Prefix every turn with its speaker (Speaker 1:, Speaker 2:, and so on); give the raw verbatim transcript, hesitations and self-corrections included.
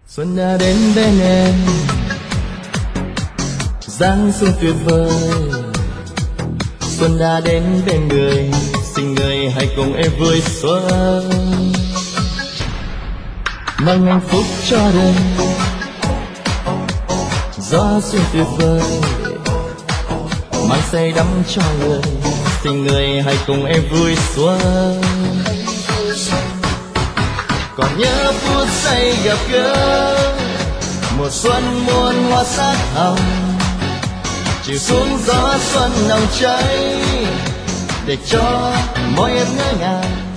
Speaker 1: Xuân đã đến bên em, giáng xuống tuyệt vời. Xuân đã đến bên người, xin người hãy cùng em vui xuân. Mang hạnh phúc cho đời, gió xuân tuyệt vời. Mang say đắm cho người, xin người hãy cùng em vui xuân. Còn nhớ phút giây gặp gỡ, mùa xuân muôn hoa sắc hồng, chiều xuống gió xuân nồng cháy, để cho mỗi em ngỡ ngàng